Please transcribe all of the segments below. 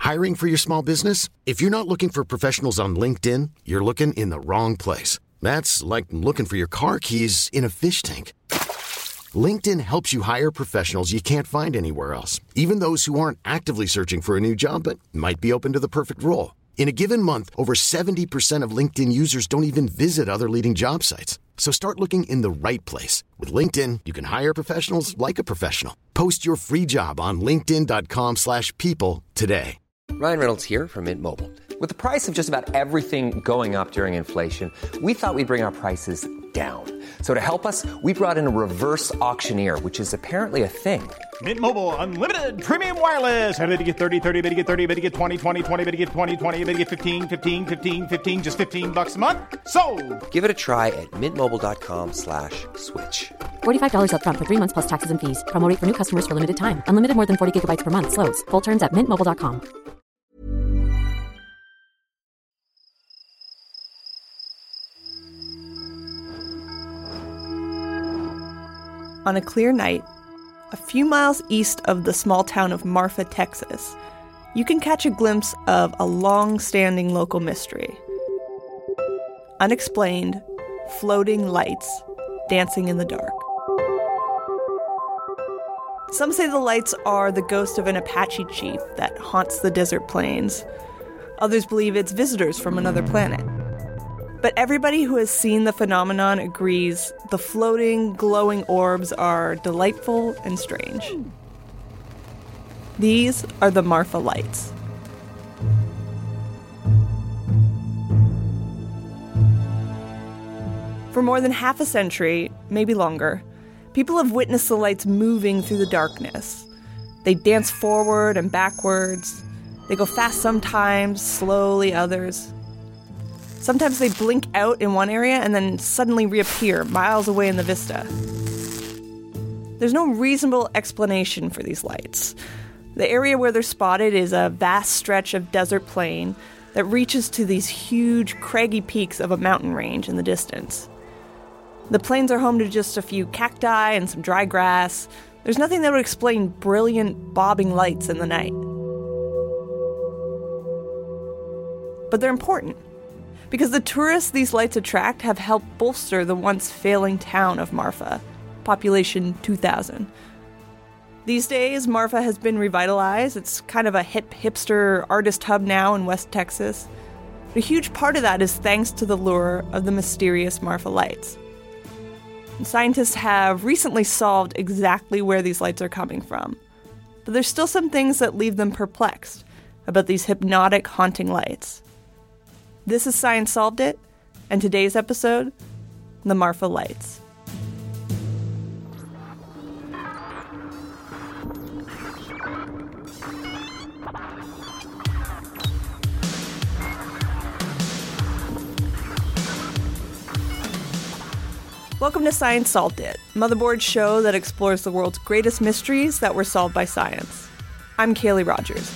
Hiring for your small business? If you're not looking for professionals on LinkedIn, you're looking in the wrong place. That's like looking for your car keys in a fish tank. LinkedIn helps you hire professionals you can't find anywhere else, even those who aren't actively searching for a new job but might be open to the perfect role. In a given month, over 70% of LinkedIn users don't even visit other leading job sites. So start looking in the right place. With LinkedIn, you can hire professionals like a professional. Post your free job on linkedin.com/people today. Ryan Reynolds here from Mint Mobile. With the price of just about everything going up during inflation, we thought we'd bring our prices down. So to help us, we brought in a reverse auctioneer, which is apparently a thing. Mint Mobile Unlimited Premium Wireless. How to get 30, 30, bit to get 30, bit to get 20, 20, 20, bit to get 20, 20, bit to get 15, 15, 15, 15, just $15 a month? Sold! Give it a try at mintmobile.com/switch. $45 up front for 3 months plus taxes and fees. Promo rate for new customers for limited time. Unlimited more than 40 gigabytes per month. Slows full terms at mintmobile.com. On a clear night, a few miles east of the small town of Marfa, Texas, you can catch a glimpse of a long-standing local mystery. Unexplained, floating lights dancing in the dark. Some say the lights are the ghost of an Apache chief that haunts the desert plains. Others believe it's visitors from another planet. But everybody who has seen the phenomenon agrees the floating, glowing orbs are delightful and strange. These are the Marfa Lights. For more than half a century, maybe longer, people have witnessed the lights moving through the darkness. They dance forward and backwards. They go fast sometimes, slowly others. Sometimes they blink out in one area and then suddenly reappear miles away in the vista. There's no reasonable explanation for these lights. The area where they're spotted is a vast stretch of desert plain that reaches to these huge, craggy peaks of a mountain range in the distance. The plains are home to just a few cacti and some dry grass. There's nothing that would explain brilliant, bobbing lights in the night. But they're important, because the tourists these lights attract have helped bolster the once failing town of Marfa, population 2,000. These days, Marfa has been revitalized. It's kind of a hip, hipster artist hub now in West Texas. But a huge part of that is thanks to the lure of the mysterious Marfa Lights. And scientists have recently solved exactly where these lights are coming from. But there's still some things that leave them perplexed about these hypnotic, haunting lights. This is Science Solved It, and today's episode, the Marfa Lights. Welcome to Science Solved It, Motherboard's show that explores the world's greatest mysteries that were solved by science. I'm Kaylee Rogers.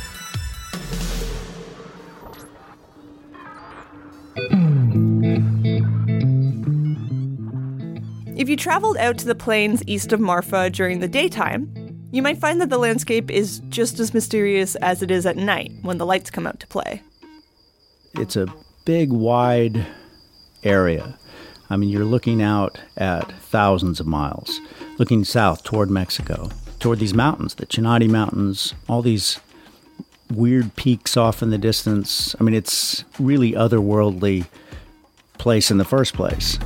If you traveled out to the plains east of Marfa during the daytime, you might find that the landscape is just as mysterious as it is at night when the lights come out to play. It's a big, wide area. I mean, you're looking out at thousands of miles, looking south toward Mexico, toward these mountains, the Chinati Mountains, all these weird peaks off in the distance. I mean, it's really otherworldly place in the first place.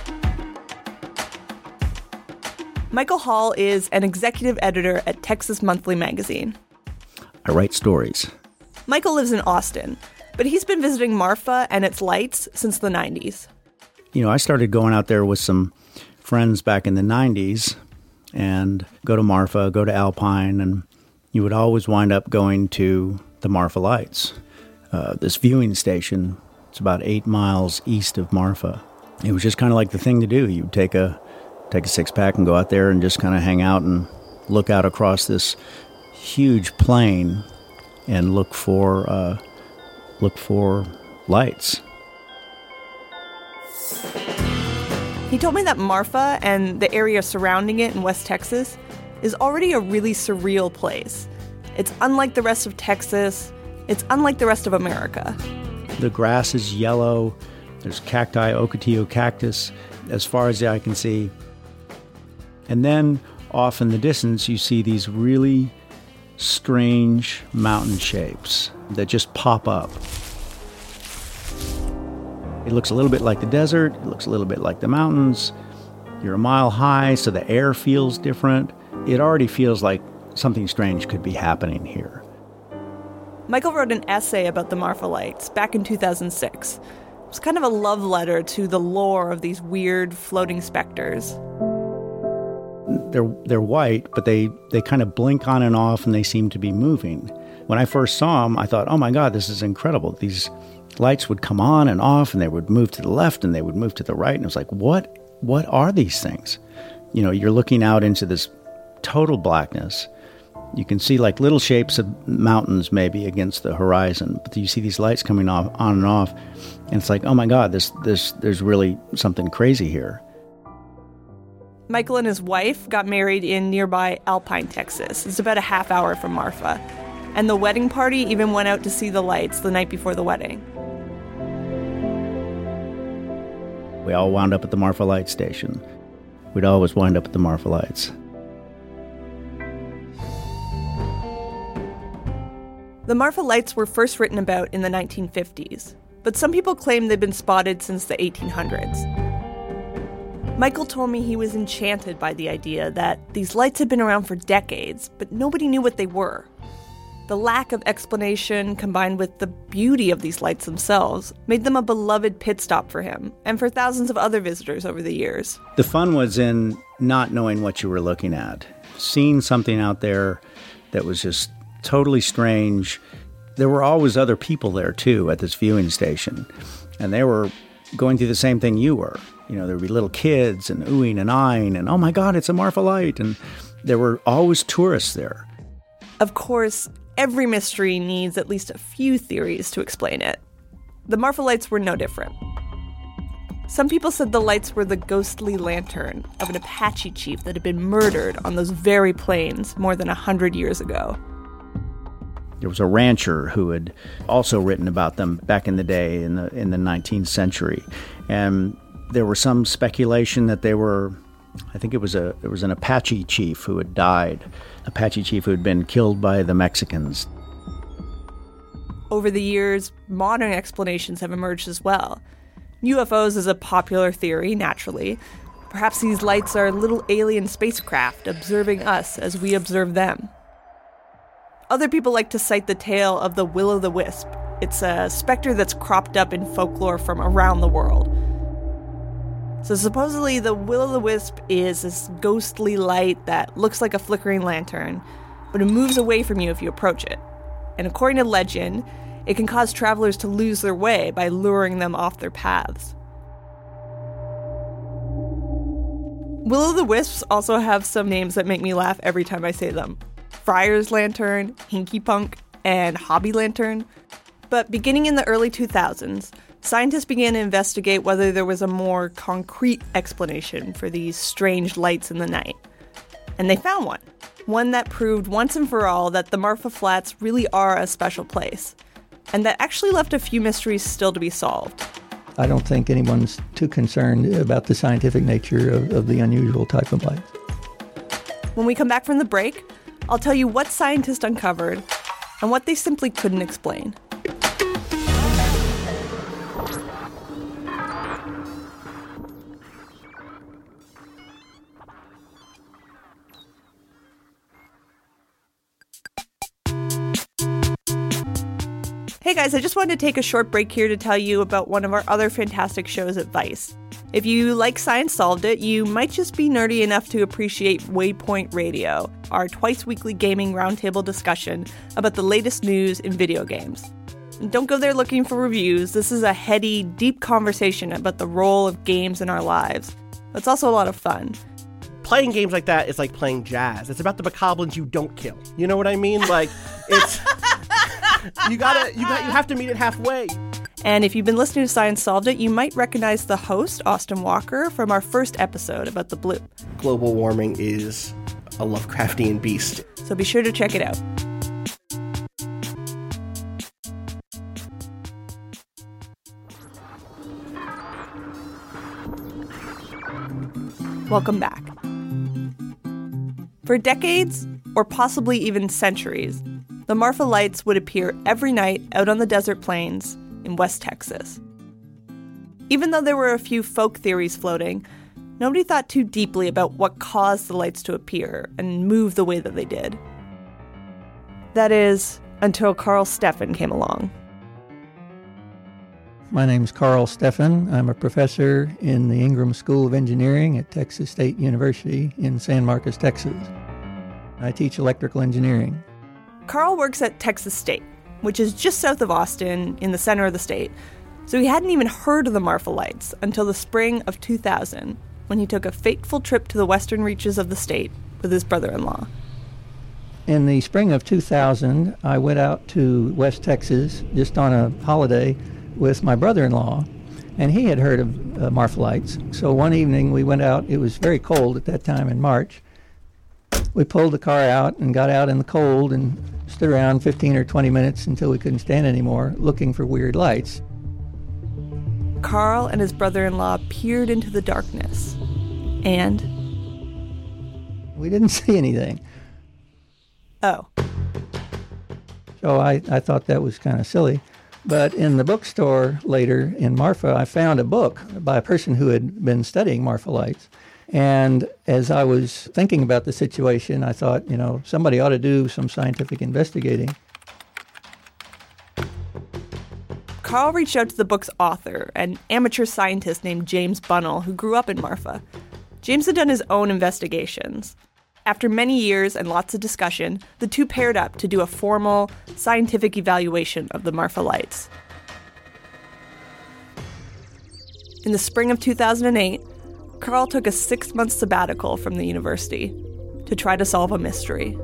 Michael Hall is an executive editor at Texas Monthly magazine. I write stories. Michael lives in Austin, but he's been visiting Marfa and its lights since the 90s. You know, I started going out there with some friends back in the 90s and go to Marfa, go to Alpine, and you would always wind up going to the Marfa Lights, this viewing station. It's about 8 miles east of Marfa. It was just kind of like the thing to do. You'd take a six-pack and go out there and just kind of hang out and look out across this huge plain and look for lights. He told me that Marfa and the area surrounding it in West Texas is already a really surreal place. It's unlike the rest of Texas. It's unlike the rest of America. The grass is yellow. There's cacti, Ocotillo cactus, as far as the eye can see. And then off in the distance, you see these really strange mountain shapes that just pop up. It looks a little bit like the desert. It looks a little bit like the mountains. You're a mile high, so the air feels different. It already feels like something strange could be happening here. Michael wrote an essay about the Marfa Lights back in 2006. It was kind of a love letter to the lore of these weird floating specters. They're white, but they kind of blink on and off, and they seem to be moving. When I first saw them, I thought, oh my God, this is incredible. These lights would come on and off, and they would move to the left, and they would move to the right. And it was like, what are these things? You know, you're looking out into this total blackness. You can see like little shapes of mountains maybe against the horizon, but you see these lights coming off, on and off, and it's like, oh my God, there's really something crazy here. Michael and his wife got married in nearby Alpine, Texas. It's about a half hour from Marfa. And the wedding party even went out to see the lights the night before the wedding. We all wound up at the Marfa Light Station. We'd always wind up at the Marfa Lights. The Marfa Lights were first written about in the 1950s, but some people claim they've been spotted since the 1800s. Michael told me he was enchanted by the idea that these lights had been around for decades, but nobody knew what they were. The lack of explanation, combined with the beauty of these lights themselves, made them a beloved pit stop for him and for thousands of other visitors over the years. The fun was in not knowing what you were looking at, seeing something out there that was just totally strange. There were always other people there, too, at this viewing station, and they were going through the same thing you were. You know, there would be little kids and oohing and eyeing and, oh my God, it's a Marfa Light. And there were always tourists there. Of course, every mystery needs at least a few theories to explain it. The Marfa Lights were no different. Some people said the lights were the ghostly lantern of an Apache chief that had been murdered on those very plains more than 100 years ago. There was a rancher who had also written about them back in the day in the 19th century. And there was some speculation that they were, I think it was an Apache chief who had died, Apache chief who had been killed by the Mexicans. Over the years, modern explanations have emerged as well. UFOs is a popular theory, naturally. Perhaps these lights are little alien spacecraft observing us as we observe them. Other people like to cite the tale of the Will-o'-the-Wisp. It's a specter that's cropped up in folklore from around the world. So supposedly the Will-o'-the-Wisp is this ghostly light that looks like a flickering lantern, but it moves away from you if you approach it. And according to legend, it can cause travelers to lose their way by luring them off their paths. Will-o'-the-wisps also have some names that make me laugh every time I say them. Friar's Lantern, Hinky Punk, and Hobby Lantern. But beginning in the early 2000s, scientists began to investigate whether there was a more concrete explanation for these strange lights in the night. And they found one. One that proved once and for all that the Marfa Flats really are a special place. And that actually left a few mysteries still to be solved. I don't think anyone's too concerned about the scientific nature of the unusual type of light. When we come back from the break, I'll tell you what scientists uncovered and what they simply couldn't explain. Hey guys, I just wanted to take a short break here to tell you about one of our other fantastic shows at Vice. If you like Science Solved It, you might just be nerdy enough to appreciate Waypoint Radio, our twice-weekly gaming roundtable discussion about the latest news in video games. Don't go there looking for reviews. This is a heady, deep conversation about the role of games in our lives. It's also a lot of fun. Playing games like that is like playing jazz. It's about the bokoblins you don't kill. You know what I mean? Like, it's... You have to meet it halfway. And if you've been listening to Science Solved It, you might recognize the host, Austin Walker, from our first episode about the bloop. Global warming is a Lovecraftian beast. So be sure to check it out. Welcome back. For decades, or possibly even centuries, the Marfa Lights would appear every night out on the desert plains in West Texas. Even though there were a few folk theories floating, nobody thought too deeply about what caused the lights to appear and move the way that they did. That is, until Carl Steffen came along. My name's Carl Steffen. I'm a professor in the Ingram School of Engineering at Texas State University in San Marcos, Texas. I teach electrical engineering. Carl works at Texas State, which is just south of Austin in the center of the state, so he hadn't even heard of the Marfa Lights until the spring of 2000, when he took a fateful trip to the western reaches of the state with his brother-in-law. In the spring of 2000, I went out to West Texas just on a holiday with my brother-in-law, and he had heard of Marfa Lights. So one evening we went out. It was very cold at that time in March. We pulled the car out and got out in the cold and stood around 15 or 20 minutes until we couldn't stand anymore, looking for weird lights. Carl and his brother-in-law peered into the darkness, and we didn't see anything. Oh. So I thought that was kind of silly. But in the bookstore later in Marfa, I found a book by a person who had been studying Marfa Lights. And as I was thinking about the situation, I thought, somebody ought to do some scientific investigating. Carl reached out to the book's author, an amateur scientist named James Bunnell, who grew up in Marfa. James had done his own investigations. After many years and lots of discussion, the two paired up to do a formal, scientific evaluation of the Marfa Lights. In the spring of 2008, Carl took a 6-month sabbatical from the university to try to solve a mystery.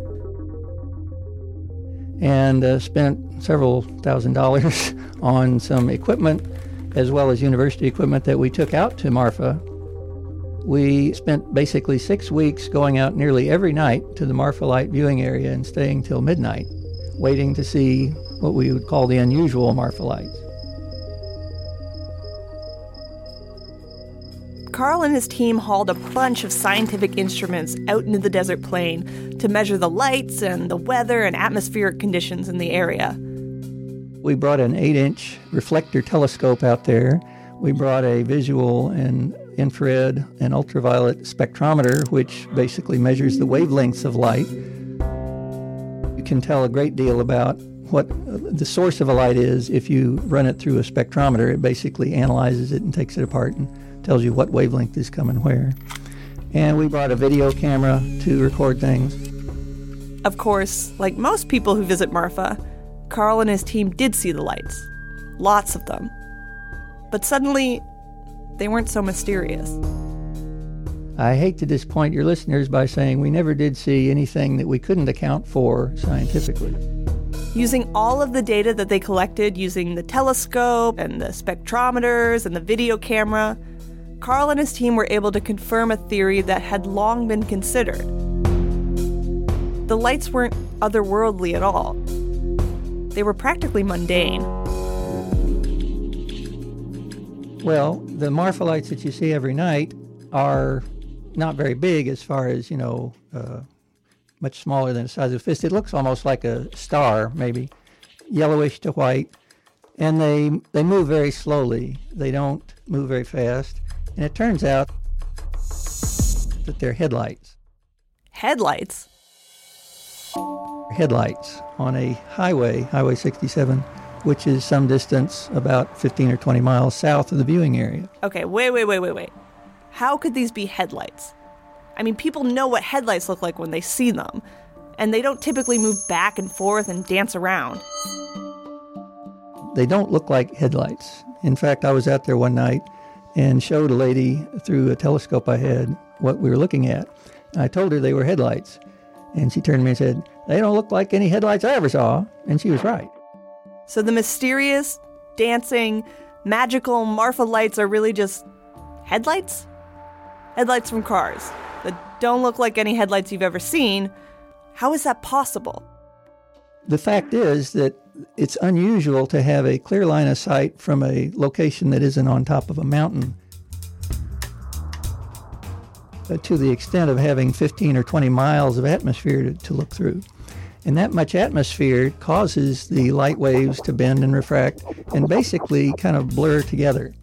And spent several $1,000s on some equipment, as well as university equipment that we took out to Marfa. We spent basically 6 weeks going out nearly every night to the Marfa Light viewing area and staying till midnight, waiting to see what we would call the unusual Marfa Lights. Carl and his team hauled a bunch of scientific instruments out into the desert plain to measure the lights and the weather and atmospheric conditions in the area. We brought an 8-inch reflector telescope out there. We brought a visual and infrared and ultraviolet spectrometer, which basically measures the wavelengths of light. You can tell a great deal about what the source of a light is if you run it through a spectrometer. It basically analyzes it and takes it apart and tells you what wavelength is coming where. And we brought a video camera to record things. Of course, like most people who visit Marfa, Carl and his team did see the lights. Lots of them. But suddenly, they weren't so mysterious. I hate to disappoint your listeners by saying we never did see anything that we couldn't account for scientifically. Using all of the data that they collected using the telescope and the spectrometers and the video camera, Carl and his team were able to confirm a theory that had long been considered. The lights weren't otherworldly at all. They were practically mundane. Well, the Marfa Lights that you see every night are not very big as far as, much smaller than the size of a fist. It looks almost like a star, maybe, yellowish to white. And they move very slowly. They don't move very fast. And it turns out that they're headlights. Headlights? Headlights on a highway, Highway 67, which is some distance, about 15 or 20 miles south of the viewing area. Okay, wait. How could these be headlights? I mean, people know what headlights look like when they see them, and they don't typically move back and forth and dance around. They don't look like headlights. In fact, I was out there one night and showed a lady through a telescope I had what we were looking at. I told her they were headlights, and she turned to me and said, "They don't look like any headlights I ever saw," and she was right. So the mysterious, dancing, magical Marfa lights are really just headlights? Headlights from cars that don't look like any headlights you've ever seen. How is that possible? The fact is that it's unusual to have a clear line of sight from a location that isn't on top of a mountain. to the extent of having 15 or 20 miles of atmosphere to look through. And that much atmosphere causes the light waves to bend and refract and basically kind of blur together.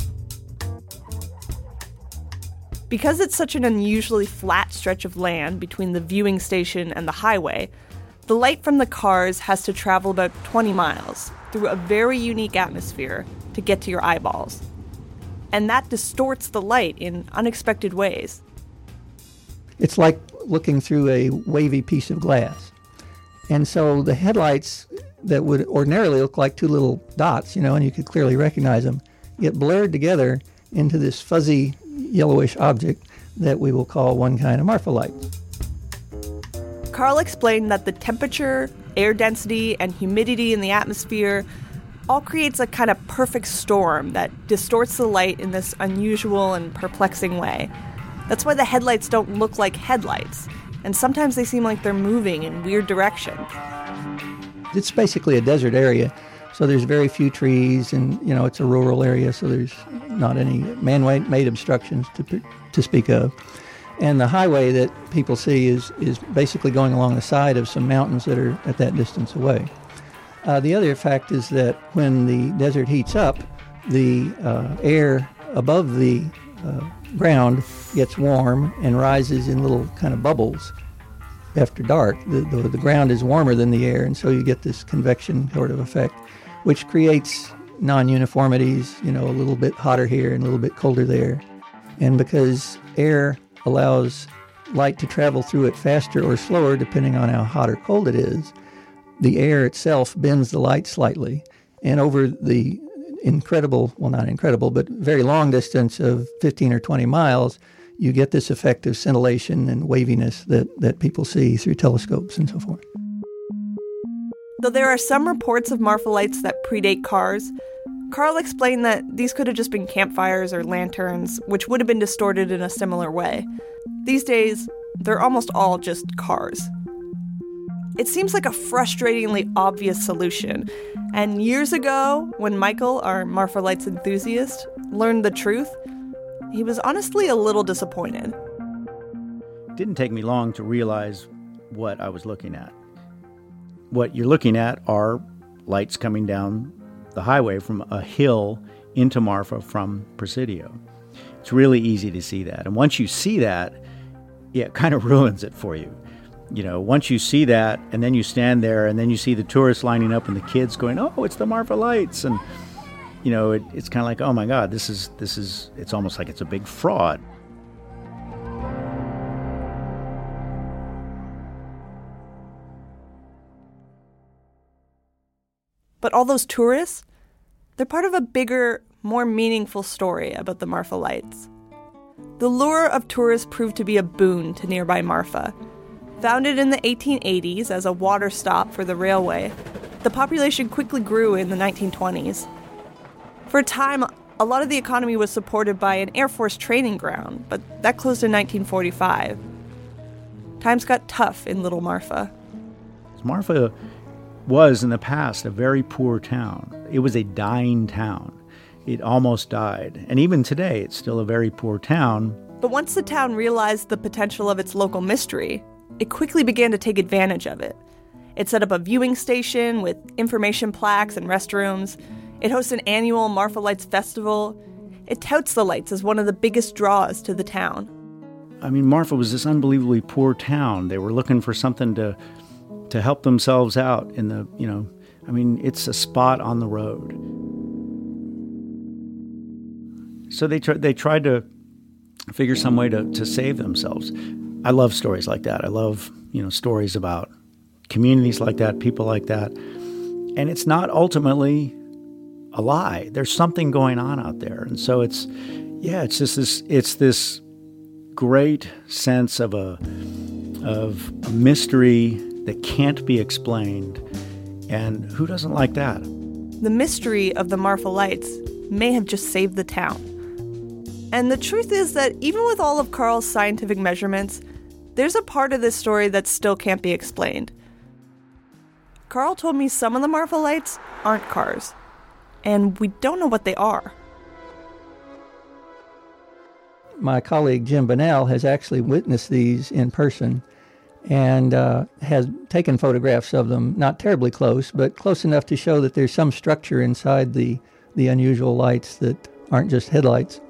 Because it's such an unusually flat stretch of land between the viewing station and the highway, the light from the cars has to travel about 20 miles through a very unique atmosphere to get to your eyeballs. And that distorts the light in unexpected ways. It's like looking through a wavy piece of glass. And so the headlights that would ordinarily look like two little dots, and you could clearly recognize them, get blurred together into this fuzzy yellowish object that we will call one kind of Marfa light. Carl explained that the temperature, air density, and humidity in the atmosphere all creates a kind of perfect storm that distorts the light in this unusual and perplexing way. That's why the headlights don't look like headlights, and sometimes they seem like they're moving in weird directions. It's basically a desert area, so there's very few trees, and it's a rural area, so there's not any man-made obstructions to speak of. And the highway that people see is basically going along the side of some mountains that are at that distance away. The other fact is that when the desert heats up, the air above the ground gets warm and rises in little kind of bubbles after dark. The ground is warmer than the air, and so you get this convection sort of effect, which creates non-uniformities, a little bit hotter here and a little bit colder there. And because air allows light to travel through it faster or slower depending on how hot or cold it is, the air itself bends the light slightly. And over the not incredible, but very long distance of 15 or 20 miles, you get this effect of scintillation and waviness that people see through telescopes and so forth. Though there are some reports of Marfa lights that predate cars, Carl explained that these could have just been campfires or lanterns, which would have been distorted in a similar way. These days, they're almost all just cars. It seems like a frustratingly obvious solution. And years ago, when Michael, our Marfa Lights enthusiast, learned the truth, he was honestly a little disappointed. It didn't take me long to realize what I was looking at. What you're looking at are lights coming down the highway from a hill into Marfa from Presidio. It's really easy to see that. And once you see that, it kind of ruins it for you. Once you see that, and then you stand there, and then you see the tourists lining up and the kids going, "Oh, it's the Marfa lights." And, it's kind of like, oh my God, this is, it's almost like it's a big fraud. But all those tourists, they're part of a bigger, more meaningful story about the Marfa lights. The lure of tourists proved to be a boon to nearby Marfa. Founded in the 1880s as a water stop for the railway, the population quickly grew in the 1920s. For a time, a lot of the economy was supported by an Air Force training ground, but that closed in 1945. Times got tough in Little Marfa. Marfa was, in the past, a very poor town. It was a dying town. It almost died. And even today, it's still a very poor town. But once the town realized the potential of its local mystery, it quickly began to take advantage of it. It set up a viewing station with information plaques and restrooms. It hosts an annual Marfa Lights festival. It touts the lights as one of the biggest draws to the town. I mean, Marfa was this unbelievably poor town. They were looking for something to help themselves out in the, it's a spot on the road. So they tried to figure some way to save themselves. I love stories like that. I love, stories about communities like that, people like that. And it's not ultimately a lie. There's something going on out there. And so it's this great sense of a mystery that can't be explained. And who doesn't like that? The mystery of the Marfa Lights may have just saved the town. And the truth is that even with all of Carl's scientific measurements, there's a part of this story that still can't be explained. Carl told me some of the Marfa Lights aren't cars, and we don't know what they are. My colleague Jim Bunnell has actually witnessed these in person and has taken photographs of them, not terribly close, but close enough to show that there's some structure inside the unusual lights that aren't just headlights.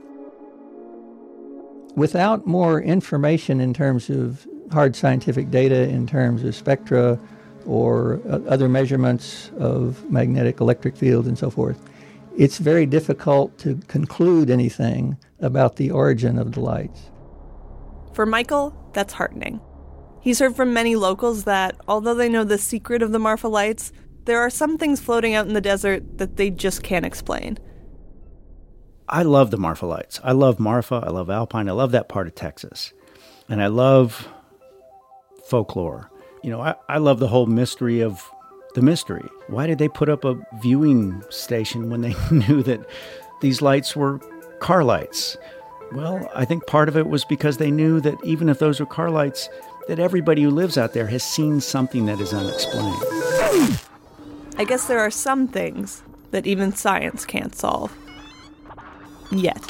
Without more information in terms of hard scientific data, in terms of spectra or other measurements of magnetic electric fields and so forth, it's very difficult to conclude anything about the origin of the lights. For Michael, that's heartening. He's heard from many locals that, although they know the secret of the Marfa lights, there are some things floating out in the desert that they just can't explain. I love the Marfa lights. I love Marfa. I love Alpine. I love that part of Texas. And I love folklore. You know, I love the whole mystery of the mystery. Why did they put up a viewing station when they knew that these lights were car lights? Well, I think part of it was because they knew that even if those were car lights, that everybody who lives out there has seen something that is unexplained. I guess there are some things that even science can't solve. Yet.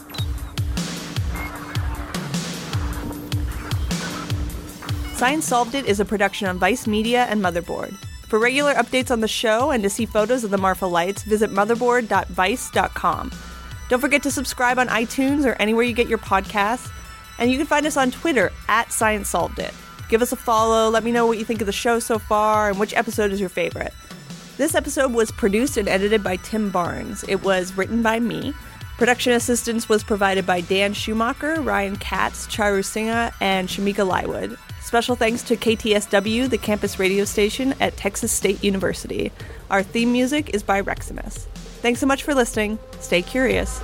Science Solved It is a production of Vice Media and Motherboard. For regular updates on the show and to see photos of the Marfa lights, visit motherboard.vice.com. Don't forget to subscribe on iTunes or anywhere you get your podcasts. And you can find us on Twitter @ScienceSolvedIt. Give us a follow, let me know what you think of the show so far, and which episode is your favorite. This episode was produced and edited by Tim Barnes. It was written by me. Production assistance was provided by Dan Schumacher, Ryan Katz, Charu Singha, and Shamika Lywood. Special thanks to KTSW, the campus radio station at Texas State University. Our theme music is by Reximus. Thanks so much for listening. Stay curious.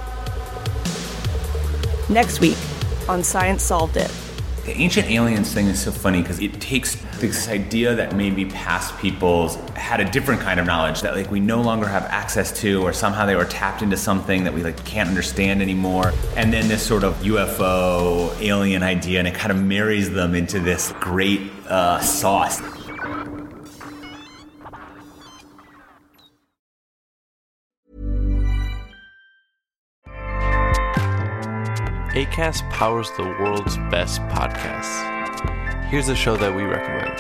Next week on Science Solved It. The ancient aliens thing is so funny because it takes this idea that maybe past peoples had a different kind of knowledge that like we no longer have access to, or somehow they were tapped into something that we like can't understand anymore. And then this sort of UFO alien idea, and it kind of marries them into this great sauce. Acast powers the world's best podcasts. Here's a show that we recommend.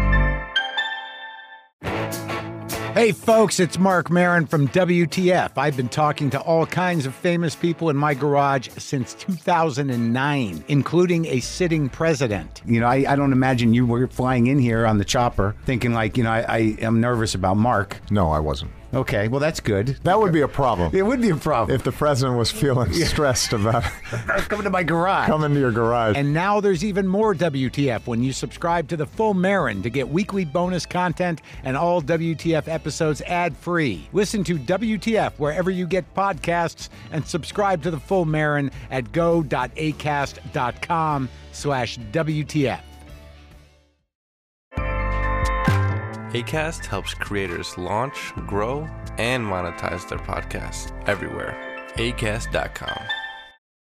Hey folks, it's Mark Maron from WTF. I've been talking to all kinds of famous people in my garage since 2009, including a sitting president. You know, I don't imagine you were flying in here on the chopper thinking like, you know, I am nervous about Mark. No, I wasn't. Okay, well, that's good. That would be a problem. It would be a problem. If the president was feeling stressed about coming to my garage. Coming to your garage. And now there's even more WTF when you subscribe to the Full Marin to get weekly bonus content and all WTF episodes ad-free. Listen to WTF wherever you get podcasts and subscribe to the Full Marin at go.acast.com/WTF. Acast helps creators launch, grow, and monetize their podcasts everywhere. Acast.com.